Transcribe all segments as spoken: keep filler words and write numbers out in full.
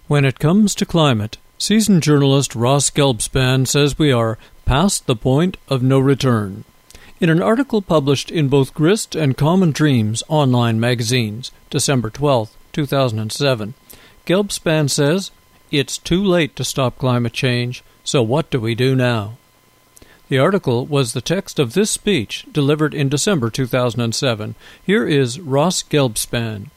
When it comes to climate, seasoned journalist Ross Gelbspan says we are past the point of no return. In an article published in both Grist and Common Dreams online magazines, December twelfth, two thousand seven, Gelbspan says, "It's too late to stop climate change, so what do we do now?" The article was the text of this speech delivered in December two thousand seven. Here is Ross Gelbspan.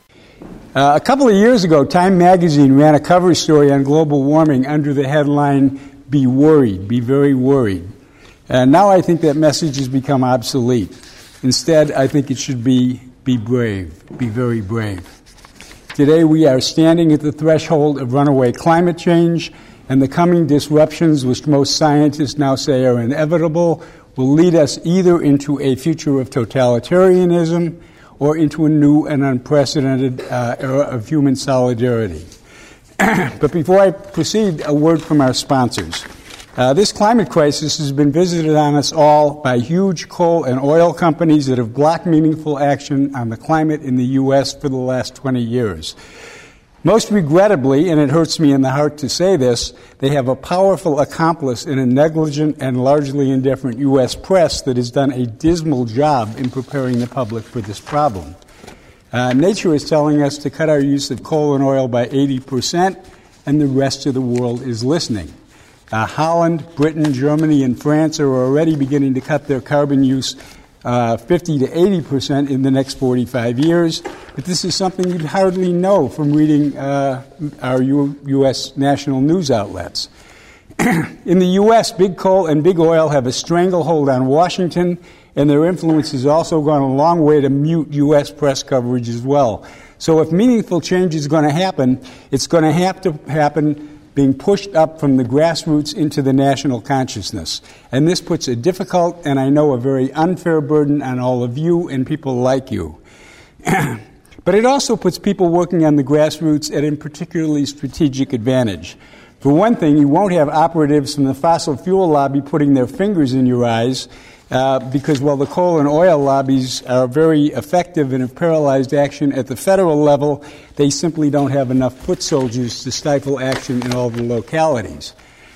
Uh, a couple of years ago, Time magazine ran a cover story on global warming under the headline, "Be worried, be very worried." And now I think that message has become obsolete. Instead, I think it should be, be brave, be very brave. Today we are standing at the threshold of runaway climate change, and the coming disruptions, which most scientists now say are inevitable, will lead us either into a future of totalitarianism or into a new and unprecedented uh, era of human solidarity. But before I proceed, a word from our sponsors. Uh, this climate crisis has been visited on us all by huge coal and oil companies that have blocked meaningful action on the climate in the U S for the last twenty years. Most regrettably, and it hurts me in the heart to say this, they have a powerful accomplice in a negligent and largely indifferent U S press that has done a dismal job in preparing the public for this problem. Uh, nature is telling us to cut our use of coal and oil by eighty percent, and the rest of the world is listening. Uh, Holland, Britain, Germany, and France are already beginning to cut their carbon use uh, fifty to eighty percent in the next forty-five years. But this is something you'd hardly know from reading uh, our U- U.S. national news outlets. In the U S, big coal and big oil have a stranglehold on Washington, and their influence has also gone a long way to mute U S press coverage as well. So if meaningful change is going to happen, it's going to have to happen being pushed up from the grassroots into the national consciousness. And this puts a difficult, and I know a very unfair burden on all of you and people like you. But it also puts people working on the grassroots at a particularly strategic advantage. For one thing, you won't have operatives from the fossil fuel lobby putting their fingers in your eyes, uh, because while the coal and oil lobbies are very effective and have paralyzed action at the federal level, they simply don't have enough foot soldiers to stifle action in all the localities.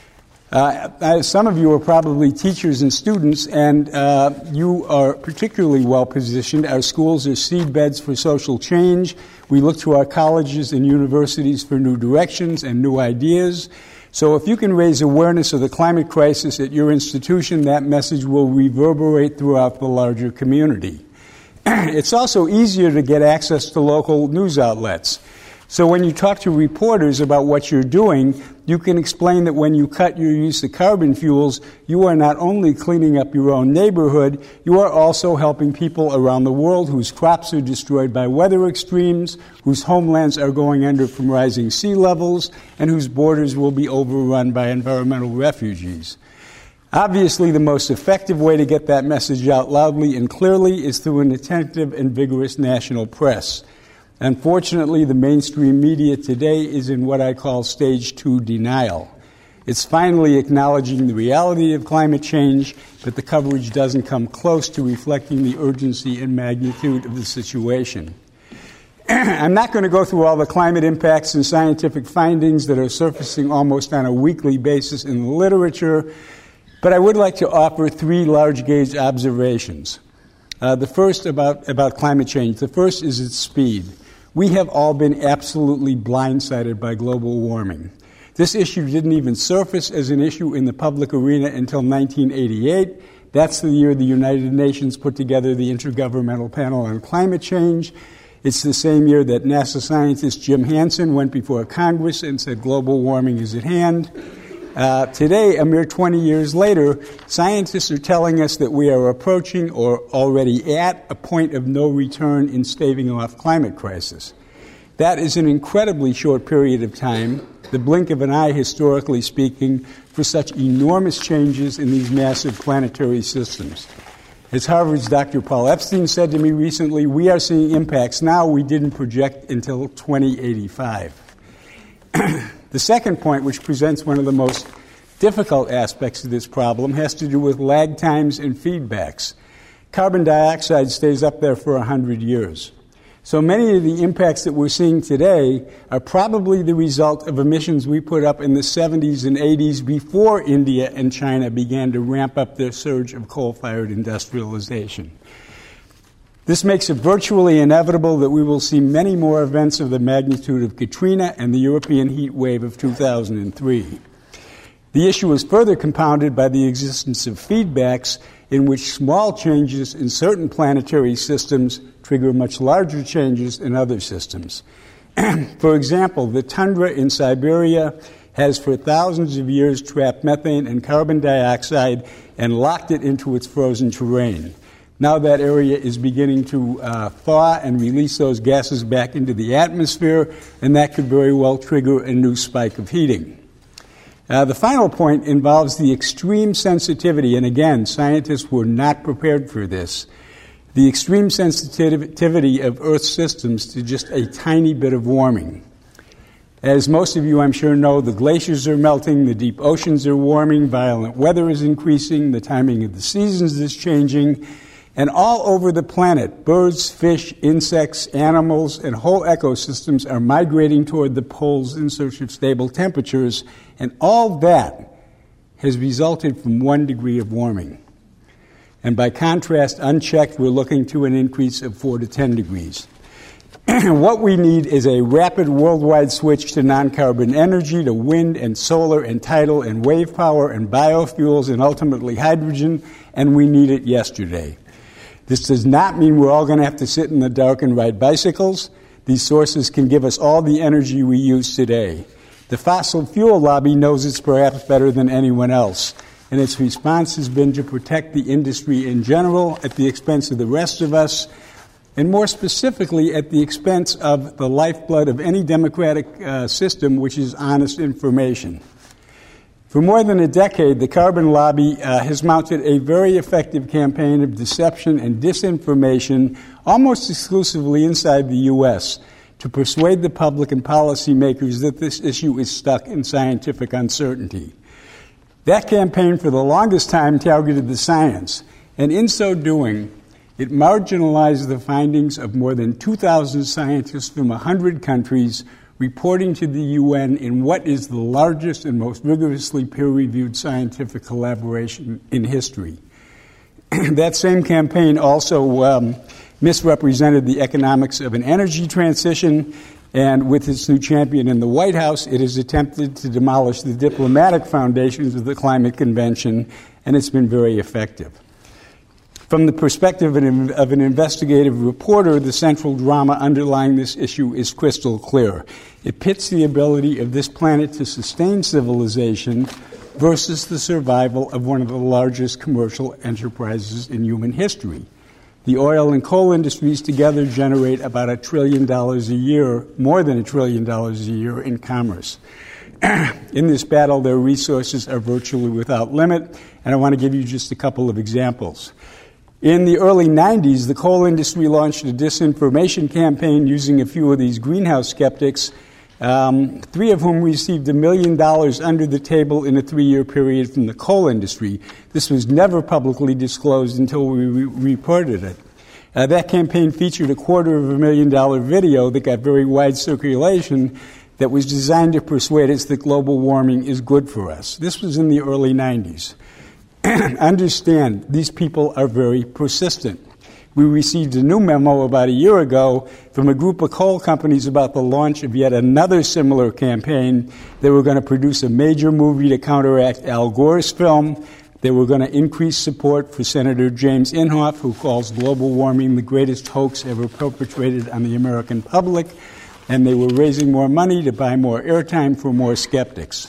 Uh, some of you are probably teachers and students, and uh, you are particularly well positioned. Our schools are seedbeds for social change. We look to our colleges and universities for new directions and new ideas. So if you can raise awareness of the climate crisis at your institution, that message will reverberate throughout the larger community. It's also easier to get access to local news outlets. So when you talk to reporters about what you're doing, you can explain that when you cut your use of carbon fuels, you are not only cleaning up your own neighborhood, you are also helping people around the world whose crops are destroyed by weather extremes, whose homelands are going under from rising sea levels, and whose borders will be overrun by environmental refugees. Obviously, the most effective way to get that message out loudly and clearly is through an attentive and vigorous national press. Unfortunately, the mainstream media today is in what I call stage two denial. It's finally acknowledging the reality of climate change, but the coverage doesn't come close to reflecting the urgency and magnitude of the situation. I'm not going to go through all the climate impacts and scientific findings that are surfacing almost on a weekly basis in the literature, but I would like to offer three large-gauge observations. Uh, the first about, about climate change. The first is its speed. We have all been absolutely blindsided by global warming. This issue didn't even surface as an issue in the public arena until nineteen eighty-eight. That's the year the United Nations put together the Intergovernmental Panel on Climate Change. It's the same year that NASA scientist Jim Hansen went before Congress and said global warming is at hand. Uh, today, a mere twenty years later, scientists are telling us that we are approaching or already at a point of no return in staving off climate crisis. That is an incredibly short period of time, the blink of an eye, historically speaking, for such enormous changes in these massive planetary systems. As Harvard's Doctor Paul Epstein said to me recently, we are seeing impacts now we didn't project until twenty eighty-five. The second point, which presents one of the most difficult aspects of this problem, has to do with lag times and feedbacks. Carbon dioxide stays up there for one hundred years. So many of the impacts that we're seeing today are probably the result of emissions we put up in the seventies and eighties before India and China began to ramp up their surge of coal-fired industrialization. This makes it virtually inevitable that we will see many more events of the magnitude of Katrina and the European heat wave of two thousand three. The issue is further compounded by the existence of feedbacks in which small changes in certain planetary systems trigger much larger changes in other systems. For example, the tundra in Siberia has for thousands of years trapped methane and carbon dioxide and locked it into its frozen terrain. Now that area is beginning to uh, thaw and release those gases back into the atmosphere, and that could very well trigger a new spike of heating. Uh, the final point involves the extreme sensitivity, and again, scientists were not prepared for this, the extreme sensitivity of Earth's systems to just a tiny bit of warming. As most of you, I'm sure, know, the glaciers are melting, the deep oceans are warming, violent weather is increasing, the timing of the seasons is changing, and all over the planet, birds, fish, insects, animals, and whole ecosystems are migrating toward the poles in search of stable temperatures, and all that has resulted from one degree of warming. And by contrast, unchecked, we're looking to an increase of four to ten degrees. What we need is a rapid worldwide switch to non-carbon energy, to wind and solar and tidal and wave power and biofuels and ultimately hydrogen, and we need it yesterday. This does not mean we're all going to have to sit in the dark and ride bicycles. These sources can give us all the energy we use today. The fossil fuel lobby knows it's perhaps better than anyone else, and its response has been to protect the industry in general at the expense of the rest of us, and more specifically at the expense of the lifeblood of any democratic uh, system, which is honest information. For more than a decade, the carbon lobby uh, has mounted a very effective campaign of deception and disinformation, almost exclusively inside the U S, to persuade the public and policymakers that this issue is stuck in scientific uncertainty. That campaign for the longest time targeted the science, and in so doing, it marginalized the findings of more than two thousand scientists from one hundred countries reporting to the U N in what is the largest and most rigorously peer-reviewed scientific collaboration in history. That same campaign also um, misrepresented the economics of an energy transition, and with its new champion in the White House, it has attempted to demolish the diplomatic foundations of the Climate Convention, and it's been very effective. From the perspective of an investigative reporter, the central drama underlying this issue is crystal clear. It pits the ability of this planet to sustain civilization versus the survival of one of the largest commercial enterprises in human history. The oil and coal industries together generate about a trillion dollars a year, more than a trillion dollars a year in commerce. In this battle, their resources are virtually without limit, and I want to give you just a couple of examples. In the early nineties, the coal industry launched a disinformation campaign using a few of these greenhouse skeptics, um, three of whom received a million dollars under the table in a three-year period from the coal industry. This was never publicly disclosed until we re- reported it. Uh, that campaign featured a quarter of a million dollar video that got very wide circulation that was designed to persuade us that global warming is good for us. This was in the early nineties. Understand, these people are very persistent. We received a new memo about a year ago from a group of coal companies about the launch of yet another similar campaign. They were going to produce a major movie to counteract Al Gore's film. They were going to increase support for Senator James Inhofe, who calls global warming the greatest hoax ever perpetrated on the American public. And they were raising more money to buy more airtime for more skeptics.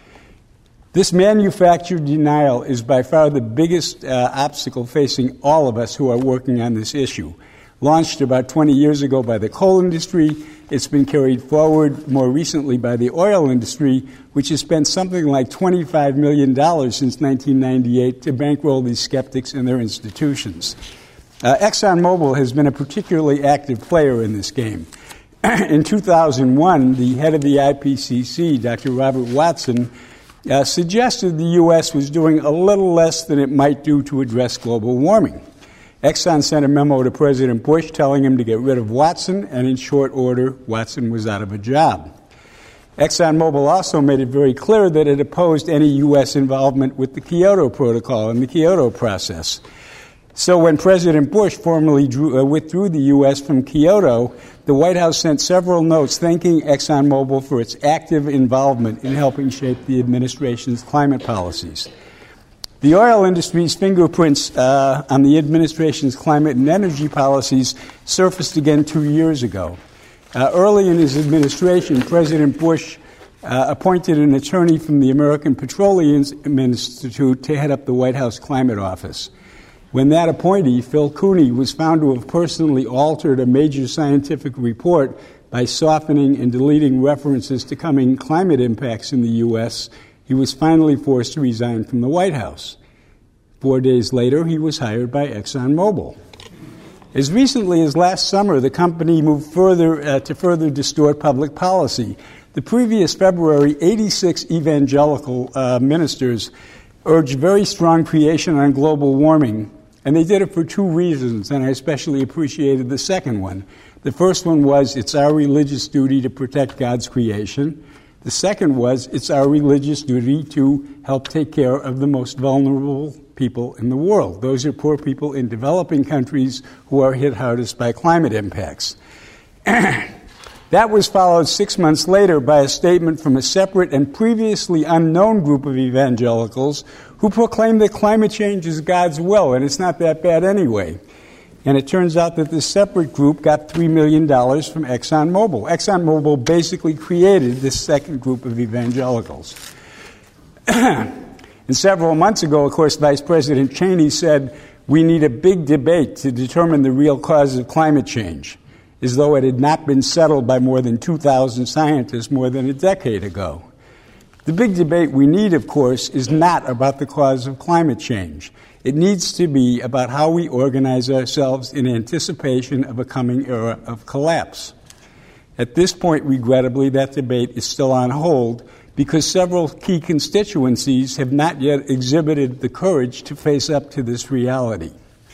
This manufactured denial is by far the biggest uh, obstacle facing all of us who are working on this issue. Launched about twenty years ago by the coal industry, it's been carried forward more recently by the oil industry, which has spent something like twenty-five million dollars since nineteen ninety-eight to bankroll these skeptics and their institutions. Uh, ExxonMobil has been a particularly active player in this game. In two thousand one, the head of the I P C C, Doctor Robert Watson, Uh, suggested the U S was doing a little less than it might do to address global warming. Exxon sent a memo to President Bush telling him to get rid of Watson, and in short order, Watson was out of a job. ExxonMobil also made it very clear that it opposed any U S involvement with the Kyoto Protocol and the Kyoto process. So when President Bush formally drew, uh, withdrew the U S from Kyoto, the White House sent several notes thanking ExxonMobil for its active involvement in helping shape the administration's climate policies. The oil industry's fingerprints uh, on the administration's climate and energy policies surfaced again two years ago. Uh, early in his administration, President Bush uh, appointed an attorney from the American Petroleum Institute to head up the White House Climate Office. When that appointee, Phil Cooney, was found to have personally altered a major scientific report by softening and deleting references to coming climate impacts in the U S, he was finally forced to resign from the White House. Four days later, he was hired by ExxonMobil. As recently as last summer, the company moved further uh, to further distort public policy. The previous February, eighty-six evangelical uh, ministers urged very strong creation on global warming, and they did it for two reasons, and I especially appreciated the second one. The first one was it's our religious duty to protect God's creation. The second was it's our religious duty to help take care of the most vulnerable people in the world. Those are poor people in developing countries who are hit hardest by climate impacts. That was followed six months later by a statement from a separate and previously unknown group of evangelicals who proclaimed that climate change is God's will, and it's not that bad anyway. And it turns out that this separate group got three million dollars from ExxonMobil. ExxonMobil basically created this second group of evangelicals. And several months ago, of course, Vice President Cheney said, we need a big debate to determine the real cause of climate change, as though it had not been settled by more than two thousand scientists more than a decade ago. The big debate we need, of course, is not about the cause of climate change. It needs to be about how we organize ourselves in anticipation of a coming era of collapse. At this point, regrettably, that debate is still on hold because several key constituencies have not yet exhibited the courage to face up to this reality.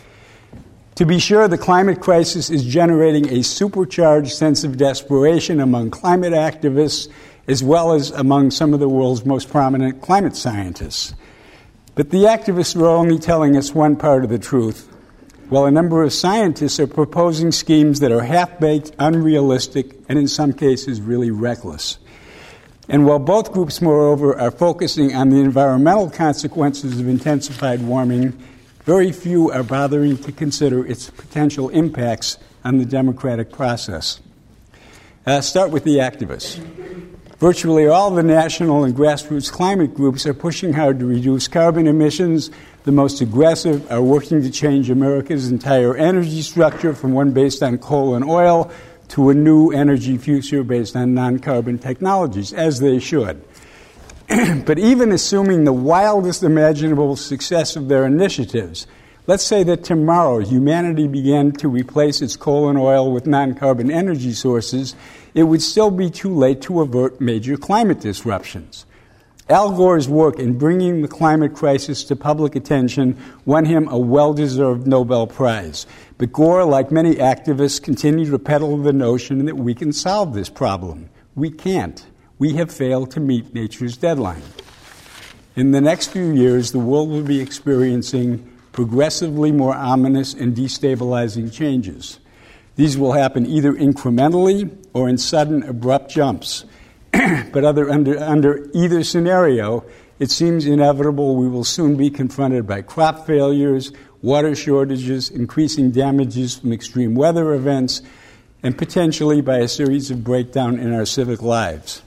To be sure, the climate crisis is generating a supercharged sense of desperation among climate activists as well as among some of the world's most prominent climate scientists. But the activists are only telling us one part of the truth, while a number of scientists are proposing schemes that are half-baked, unrealistic, and in some cases really reckless. And while both groups, moreover, are focusing on the environmental consequences of intensified warming, very few are bothering to consider its potential impacts on the democratic process. Uh, start with the activists. Virtually all the national and grassroots climate groups are pushing hard to reduce carbon emissions. The most aggressive are working to change America's entire energy structure from one based on coal and oil to a new energy future based on non-carbon technologies, as they should. But even assuming the wildest imaginable success of their initiatives, let's say that tomorrow humanity began to replace its coal and oil with non-carbon energy sources, it would still be too late to avert major climate disruptions. Al Gore's work in bringing the climate crisis to public attention won him a well-deserved Nobel Prize. But Gore, like many activists, continue to peddle the notion that we can solve this problem. We can't. We have failed to meet nature's deadline. In the next few years, the world will be experiencing progressively more ominous and destabilizing changes. These will happen either incrementally or in sudden, abrupt jumps. But other, under, under either scenario, it seems inevitable we will soon be confronted by crop failures, water shortages, increasing damages from extreme weather events, and potentially by a series of breakdowns in our civic lives.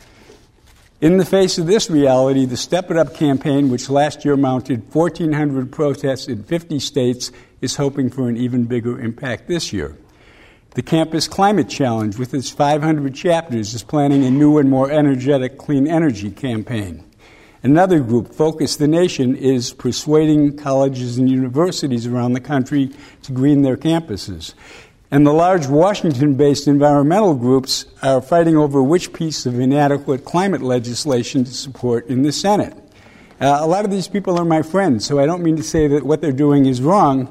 In the face of this reality, the Step It Up campaign, which last year mounted fourteen hundred protests in fifty states, is hoping for an even bigger impact this year. The Campus Climate Challenge, with its five hundred chapters, is planning a new and more energetic clean energy campaign. Another group, Focus the Nation, is persuading colleges and universities around the country to green their campuses. And the large Washington-based environmental groups are fighting over which piece of inadequate climate legislation to support in the Senate. Uh, a lot of these people are my friends, so I don't mean to say that what they're doing is wrong.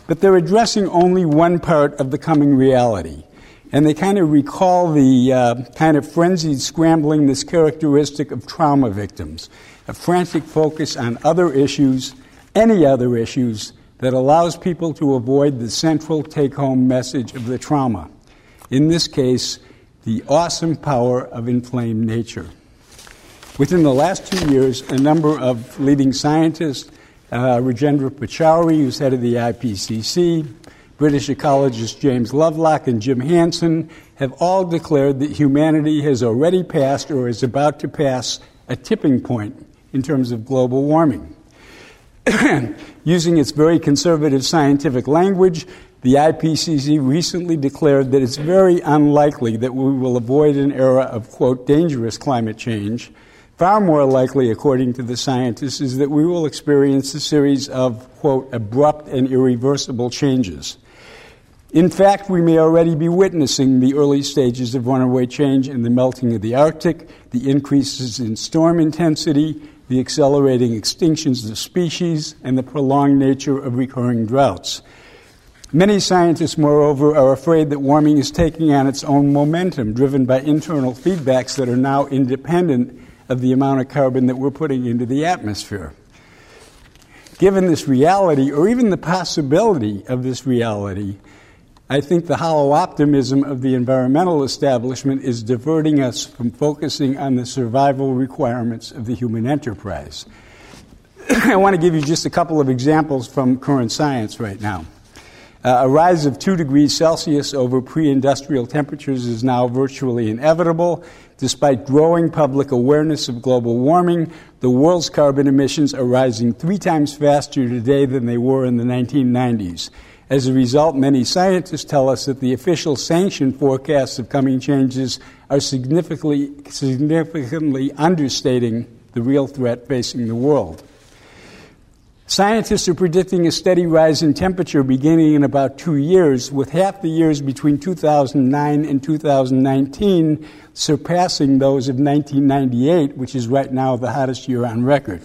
But they're addressing only one part of the coming reality. And they kind of recall the uh, kind of frenzied scrambling that's characteristic of trauma victims, a frantic focus on other issues, any other issues, that allows people to avoid the central take-home message of the trauma. In this case, the awesome power of inflamed nature. Within the last two years, a number of leading scientists, uh, Rajendra Pachauri, who's head of the I P C C, British ecologist James Lovelock, and Jim Hansen, have all declared that humanity has already passed or is about to pass a tipping point in terms of global warming. Using its very conservative scientific language, the I P C C recently declared that it's very unlikely that we will avoid an era of, quote, dangerous climate change. Far more likely, according to the scientists, is that we will experience a series of, quote, abrupt and irreversible changes. In fact, we may already be witnessing the early stages of runaway change in the melting of the Arctic, the increases in storm intensity, the accelerating extinctions of species, and the prolonged nature of recurring droughts. Many scientists, moreover, are afraid that warming is taking on its own momentum, driven by internal feedbacks that are now independent of the amount of carbon that we're putting into the atmosphere. Given this reality, or even the possibility of this reality, I think the hollow optimism of the environmental establishment is diverting us from focusing on the survival requirements of the human enterprise. I want to give you just a couple of examples from current science right now. Uh, a rise of two degrees Celsius over pre-industrial temperatures is now virtually inevitable. Despite growing public awareness of global warming, the world's carbon emissions are rising three times faster today than they were in the nineteen nineties. As a result, many scientists tell us that the official sanctioned forecasts of coming changes are significantly, significantly understating the real threat facing the world. Scientists are predicting a steady rise in temperature beginning in about two years, with half the years between two thousand nine and two thousand nineteen surpassing those of nineteen ninety-eight, which is right now the hottest year on record.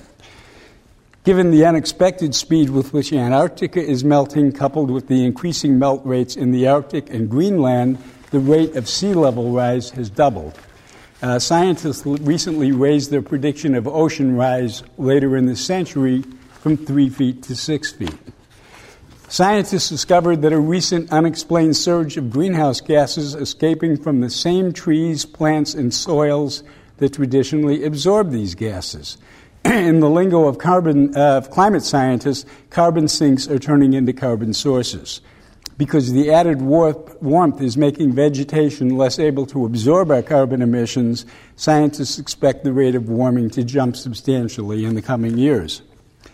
Given the unexpected speed with which Antarctica is melting, coupled with the increasing melt rates in the Arctic and Greenland, the rate of sea level rise has doubled. Uh, scientists recently raised their prediction of ocean rise later in the century from three feet to six feet. Scientists discovered that a recent unexplained surge of greenhouse gases escaping from the same trees, plants, and soils that traditionally absorb these gases. In the lingo of carbon uh, of climate scientists, carbon sinks are turning into carbon sources. Because the added warmth, warmth is making vegetation less able to absorb our carbon emissions, scientists expect the rate of warming to jump substantially in the coming years.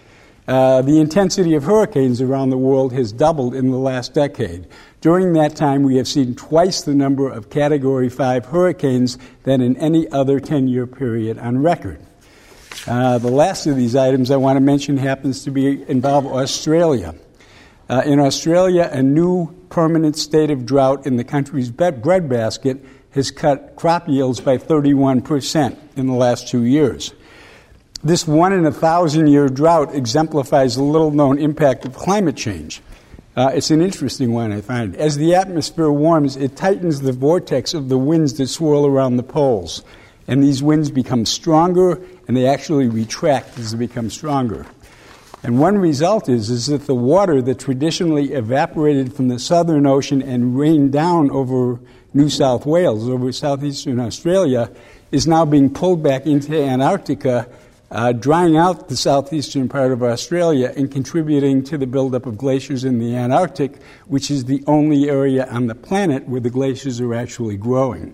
Uh, the intensity of hurricanes around the world has doubled in the last decade. During that time, we have seen twice the number of Category five hurricanes than in any other ten-year period on record. Uh, the last of these items I want to mention happens to be involve Australia. Uh, in Australia, a new permanent state of drought in the country's breadbasket has cut crop yields by thirty-one percent in the last two years. This one-in-a-thousand-year drought exemplifies the little-known impact of climate change. Uh, it's an interesting one, I find. As the atmosphere warms, it tightens the vortex of the winds that swirl around the poles. And these winds become stronger, and they actually retract as they become stronger. And one result is, is that the water that traditionally evaporated from the Southern Ocean and rained down over New South Wales, over southeastern Australia, is now being pulled back into Antarctica, Uh, drying out the southeastern part of Australia and contributing to the buildup of glaciers in the Antarctic, which is the only area on the planet where the glaciers are actually growing.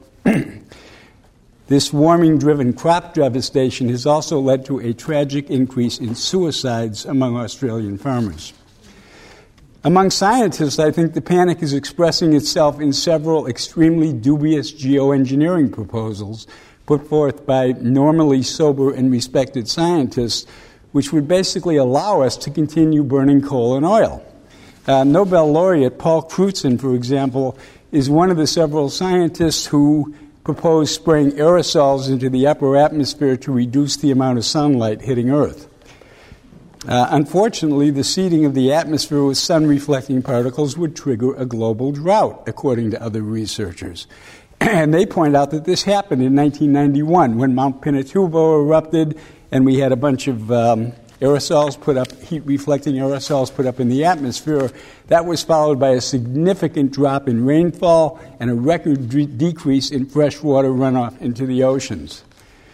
This warming-driven crop devastation has also led to a tragic increase in suicides among Australian farmers. Among scientists, I think the panic is expressing itself in several extremely dubious geoengineering proposals put forth by normally sober and respected scientists, which would basically allow us to continue burning coal and oil. Uh, Nobel laureate Paul Crutzen, for example, is one of the several scientists who proposed spraying aerosols into the upper atmosphere to reduce the amount of sunlight hitting Earth. Uh, unfortunately, the seeding of the atmosphere with sun-reflecting particles would trigger a global drought, according to other researchers. And they point out that this happened in nineteen ninety-one when Mount Pinatubo erupted and we had a bunch of um, aerosols put up, heat-reflecting aerosols put up in the atmosphere. That was followed by a significant drop in rainfall and a record de- decrease in freshwater runoff into the oceans.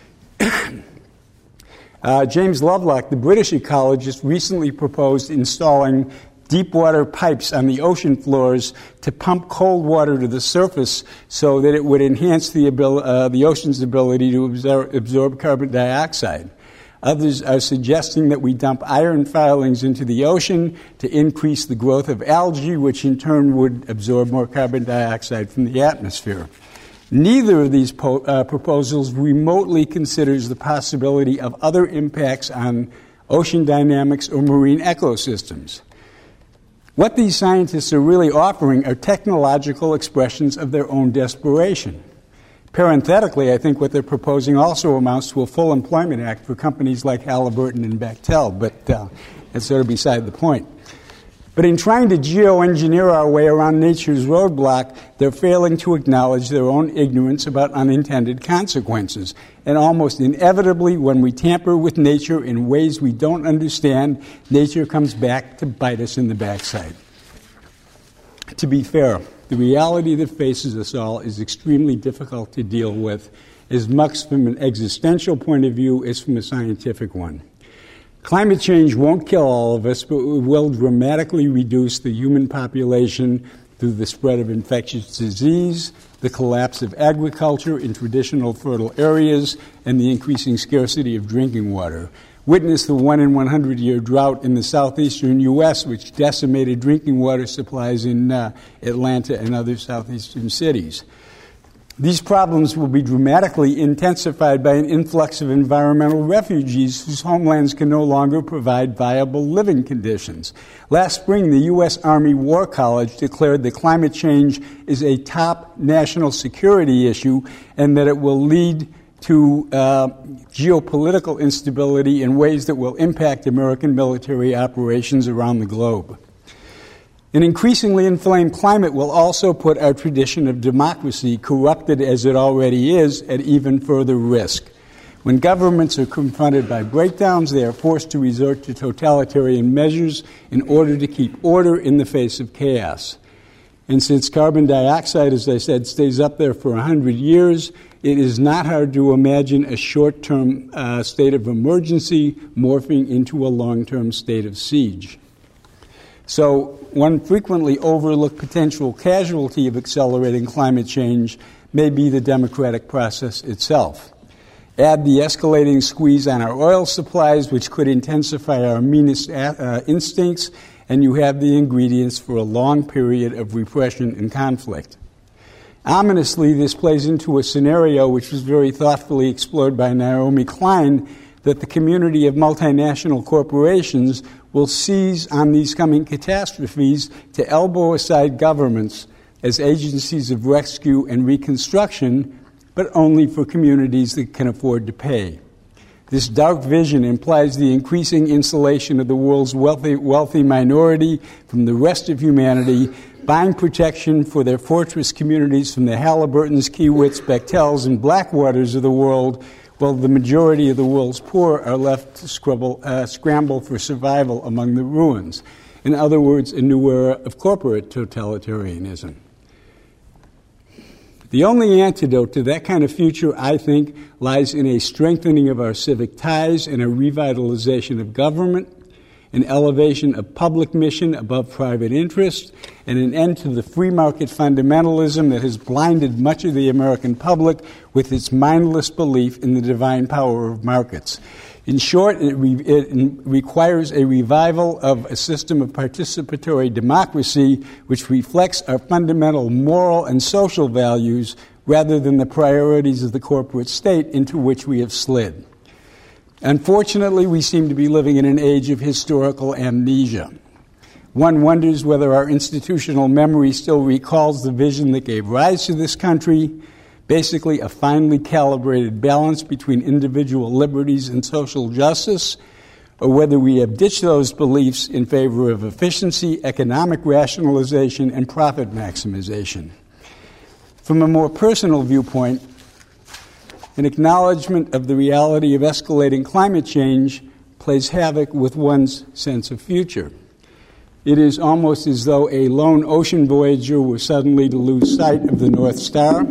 Uh, James Lovelock, the British ecologist, recently proposed installing deep water pipes on the ocean floors to pump cold water to the surface so that it would enhance the, abil- uh, the ocean's ability to absor- absorb carbon dioxide. Others are suggesting that we dump iron filings into the ocean to increase the growth of algae, which in turn would absorb more carbon dioxide from the atmosphere. Neither of these po- uh, proposals remotely considers the possibility of other impacts on ocean dynamics or marine ecosystems. What these scientists are really offering are technological expressions of their own desperation. Parenthetically, I think what they're proposing also amounts to a full employment act for companies like Halliburton and Bechtel, but uh, that's sort of beside the point. But in trying to geoengineer our way around nature's roadblock, they're failing to acknowledge their own ignorance about unintended consequences. And almost inevitably, when we tamper with nature in ways we don't understand, nature comes back to bite us in the backside. To be fair, the reality that faces us all is extremely difficult to deal with, as much from an existential point of view as from a scientific one. Climate change won't kill all of us, but it will dramatically reduce the human population through the spread of infectious disease, the collapse of agriculture in traditional fertile areas, and the increasing scarcity of drinking water. Witness the one in one hundred year drought in the southeastern U S, which decimated drinking water supplies in uh, Atlanta and other southeastern cities. These problems will be dramatically intensified by an influx of environmental refugees whose homelands can no longer provide viable living conditions. Last spring, the U S Army War College declared that climate change is a top national security issue and that it will lead to uh, geopolitical instability in ways that will impact American military operations around the globe. An increasingly inflamed climate will also put our tradition of democracy, corrupted as it already is, at even further risk. When governments are confronted by breakdowns, they are forced to resort to totalitarian measures in order to keep order in the face of chaos. And since carbon dioxide, as I said, stays up there for one hundred years, it is not hard to imagine a short-term uh, state of emergency morphing into a long-term state of siege. So one frequently overlooked potential casualty of accelerating climate change may be the democratic process itself. Add the escalating squeeze on our oil supplies, which could intensify our meanest uh, instincts, and you have the ingredients for a long period of repression and conflict. Ominously, this plays into a scenario which was very thoughtfully explored by Naomi Klein, that the community of multinational corporations will seize on these coming catastrophes to elbow aside governments as agencies of rescue and reconstruction, but only for communities that can afford to pay. This dark vision implies the increasing insulation of the world's wealthy, wealthy minority from the rest of humanity, buying protection for their fortress communities from the Halliburtons, Kiewits, Bechtels, and Blackwaters of the world, while the majority of the world's poor are left to scrabble, uh, scramble for survival among the ruins. In other words, a new era of corporate totalitarianism. The only antidote to that kind of future, I think, lies in a strengthening of our civic ties and a revitalization of government, an elevation of public mission above private interest, and an end to the free market fundamentalism that has blinded much of the American public with its mindless belief in the divine power of markets. In short, it, re- it requires a revival of a system of participatory democracy which reflects our fundamental moral and social values rather than the priorities of the corporate state into which we have slid. Unfortunately, we seem to be living in an age of historical amnesia. One wonders whether our institutional memory still recalls the vision that gave rise to this country, basically a finely calibrated balance between individual liberties and social justice, or whether we have ditched those beliefs in favor of efficiency, economic rationalization, and profit maximization. From a more personal viewpoint, an acknowledgement of the reality of escalating climate change plays havoc with one's sense of future. It is almost as though a lone ocean voyager were suddenly to lose sight of the North Star.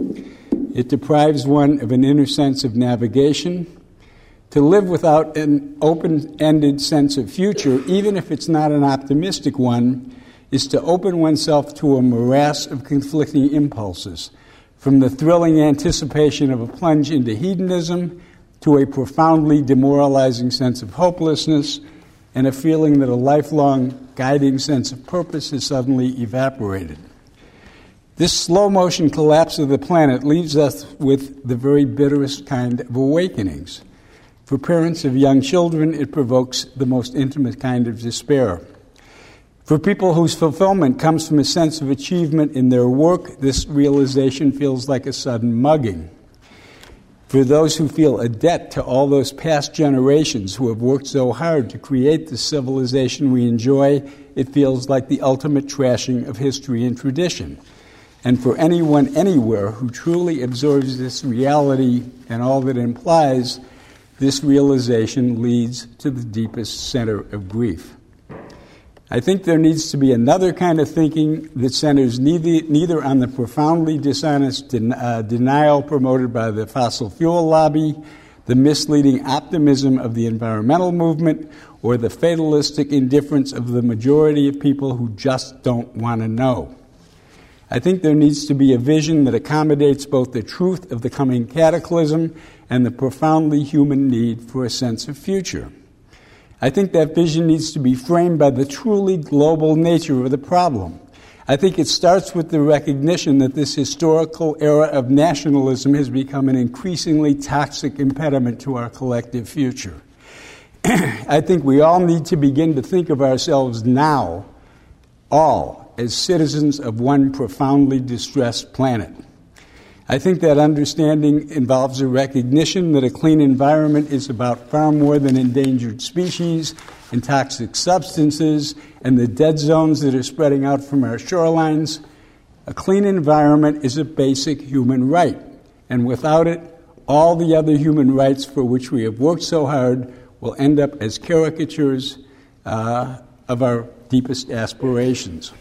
It deprives one of an inner sense of navigation. To live without an open-ended sense of future, even if it's not an optimistic one, is to open oneself to a morass of conflicting impulses, from the thrilling anticipation of a plunge into hedonism to a profoundly demoralizing sense of hopelessness and a feeling that a lifelong guiding sense of purpose has suddenly evaporated. This slow-motion collapse of the planet leaves us with the very bitterest kind of awakenings. For parents of young children, it provokes the most intimate kind of despair. For people whose fulfillment comes from a sense of achievement in their work, this realization feels like a sudden mugging. For those who feel a debt to all those past generations who have worked so hard to create the civilization we enjoy, it feels like the ultimate trashing of history and tradition. And for anyone anywhere who truly absorbs this reality and all that it implies, this realization leads to the deepest center of grief. I think there needs to be another kind of thinking that centers neither, neither on the profoundly dishonest den, uh, denial promoted by the fossil fuel lobby, the misleading optimism of the environmental movement, or the fatalistic indifference of the majority of people who just don't want to know. I think there needs to be a vision that accommodates both the truth of the coming cataclysm and the profoundly human need for a sense of future. I think that vision needs to be framed by the truly global nature of the problem. I think it starts with the recognition that this historical era of nationalism has become an increasingly toxic impediment to our collective future. I think we all need to begin to think of ourselves now, all, as citizens of one profoundly distressed planet. I think that understanding involves a recognition that a clean environment is about far more than endangered species and toxic substances and the dead zones that are spreading out from our shorelines. A clean environment is a basic human right, and without it, all the other human rights for which we have worked so hard will end up as caricatures uh, of our deepest aspirations.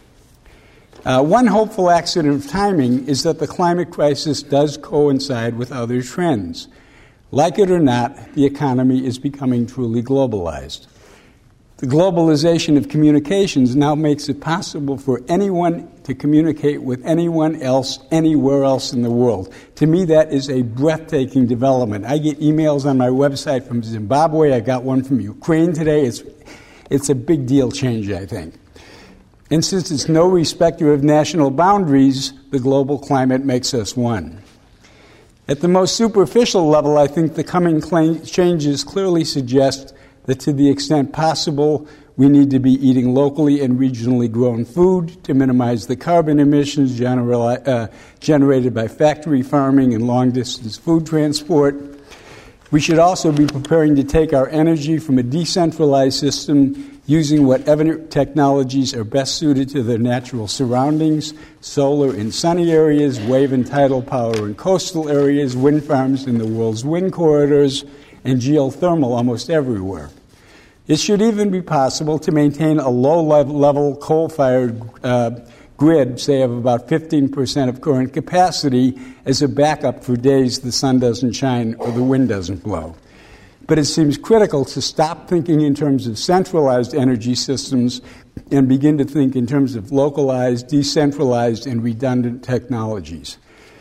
Uh, one hopeful accident of timing is that the climate crisis does coincide with other trends. Like it or not, the economy is becoming truly globalized. The globalization of communications now makes it possible for anyone to communicate with anyone else anywhere else in the world. To me, that is a breathtaking development. I get emails on my website from Zimbabwe. I got one from Ukraine today. It's, it's a big deal change, I think. And since it's no respecter of national boundaries, the global climate makes us one. At the most superficial level, I think the coming changes clearly suggest that to the extent possible, we need to be eating locally and regionally grown food to minimize the carbon emissions genera- uh, generated by factory farming and long-distance food transport. We should also be preparing to take our energy from a decentralized system using whatever technologies are best suited to their natural surroundings, solar in sunny areas, wave and tidal power in coastal areas, wind farms in the world's wind corridors, and geothermal almost everywhere. It should even be possible to maintain a low-level coal-fired uh, grid, say of about fifteen percent of current capacity, as a backup for days the sun doesn't shine or the wind doesn't blow. But it seems critical to stop thinking in terms of centralized energy systems and begin to think in terms of localized, decentralized, and redundant technologies.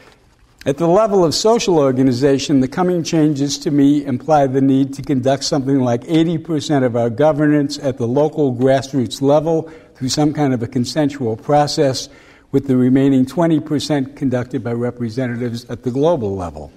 At the level of social organization, the coming changes to me imply the need to conduct something like eighty percent of our governance at the local grassroots level through some kind of a consensual process, with the remaining twenty percent conducted by representatives at the global level.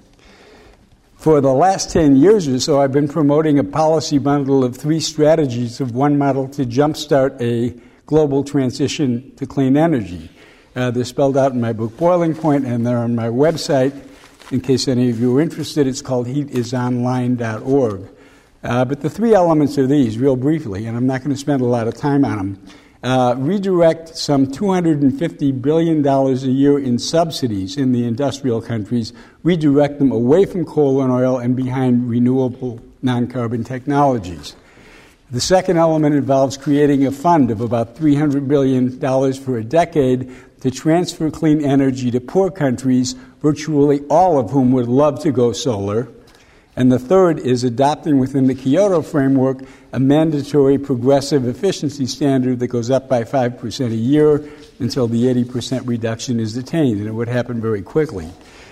For the last ten years or so, I've been promoting a policy bundle of three strategies of one model to jumpstart a global transition to clean energy. Uh, they're spelled out in my book, Boiling Point, and they're on my website. In case any of you are interested, it's called heat is online dot org. Uh, but the three elements are these, real briefly, and I'm not going to spend a lot of time on them. Uh, redirect some two hundred fifty billion dollars a year in subsidies in the industrial countries, redirect them away from coal and oil and behind renewable non-carbon technologies. The second element involves creating a fund of about three hundred billion dollars for a decade to transfer clean energy to poor countries, virtually all of whom would love to go solar. And the third is adopting within the Kyoto framework a mandatory progressive efficiency standard that goes up by five percent a year until the eighty percent reduction is attained, and it would happen very quickly.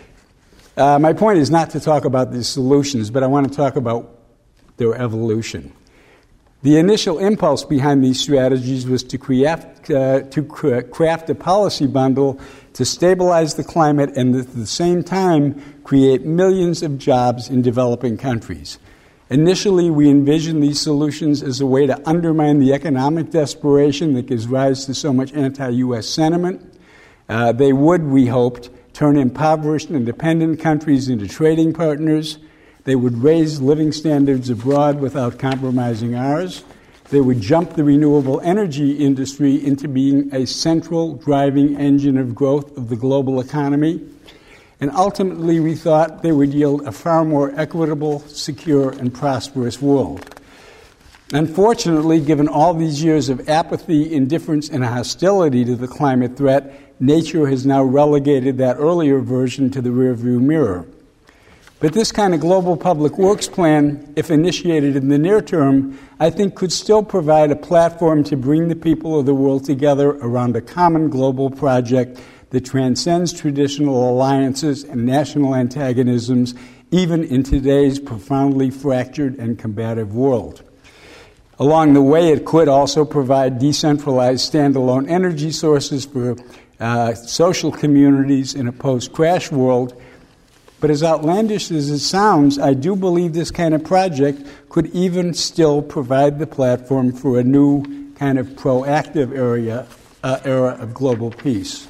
Uh, my point is not to talk about these solutions, but I want to talk about their evolution. The initial impulse behind these strategies was to craft, uh, to craft a policy bundle to stabilize the climate and at the same time create millions of jobs in developing countries. Initially, we envisioned these solutions as a way to undermine the economic desperation that gives rise to so much anti-U S sentiment. Uh, they would, we hoped, turn impoverished and dependent countries into trading partners. They would raise living standards abroad without compromising ours. They would jump the renewable energy industry into being a central driving engine of growth of the global economy. And ultimately, we thought they would yield a far more equitable, secure, and prosperous world. Unfortunately, given all these years of apathy, indifference, and hostility to the climate threat, nature has now relegated that earlier version to the rearview mirror. But this kind of global public works plan, if initiated in the near term, I think could still provide a platform to bring the people of the world together around a common global project that transcends traditional alliances and national antagonisms, even in today's profoundly fractured and combative world. Along the way, it could also provide decentralized standalone energy sources for uh, social communities in a post-crash world. But as outlandish as it sounds, I do believe this kind of project could even still provide the platform for a new kind of proactive area, uh, era of global peace.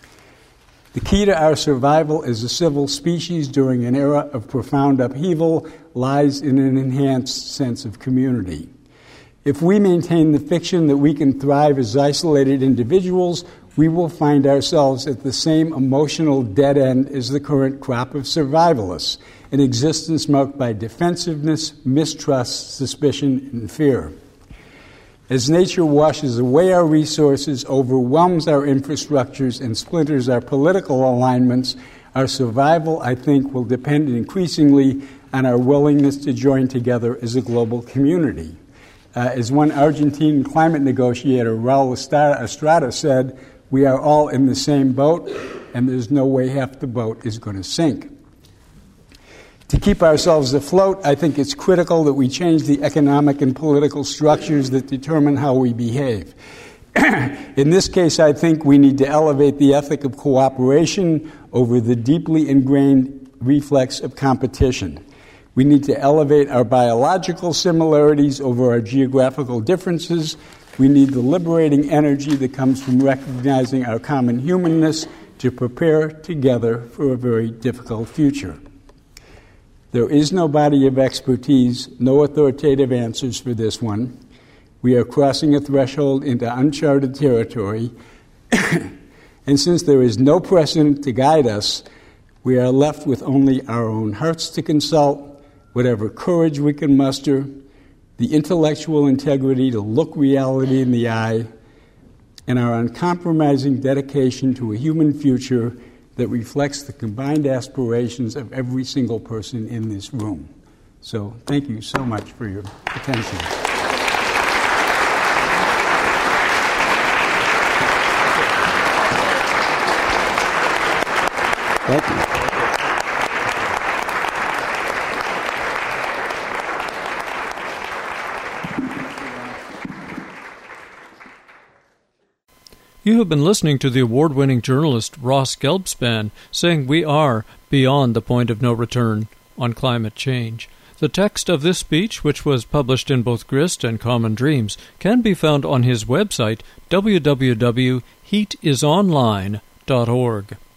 The key to our survival as a civil species during an era of profound upheaval lies in an enhanced sense of community. If we maintain the fiction that we can thrive as isolated individuals, we will find ourselves at the same emotional dead end as the current crop of survivalists, an existence marked by defensiveness, mistrust, suspicion, and fear. As nature washes away our resources, overwhelms our infrastructures, and splinters our political alignments, our survival, I think, will depend increasingly on our willingness to join together as a global community. Uh, as one Argentine climate negotiator, Raul Estrada, said, "We are all in the same boat, and there's no way half the boat is going to sink." To keep ourselves afloat, I think it's critical that we change the economic and political structures that determine how we behave. In this case, I think we need to elevate the ethic of cooperation over the deeply ingrained reflex of competition. We need to elevate our biological similarities over our geographical differences. We need the liberating energy that comes from recognizing our common humanness to prepare together for a very difficult future. There is no body of expertise, no authoritative answers for this one. We are crossing a threshold into uncharted territory, and since there is no precedent to guide us, we are left with only our own hearts to consult, whatever courage we can muster, the intellectual integrity to look reality in the eye, and our uncompromising dedication to a human future that reflects the combined aspirations of every single person in this room. So thank you so much for your attention. Thank you. You have been listening to the award-winning journalist Ross Gelbspan saying we are beyond the point of no return on climate change. The text of this speech, which was published in both Grist and Common Dreams, can be found on his website, w w w dot heat is online dot org.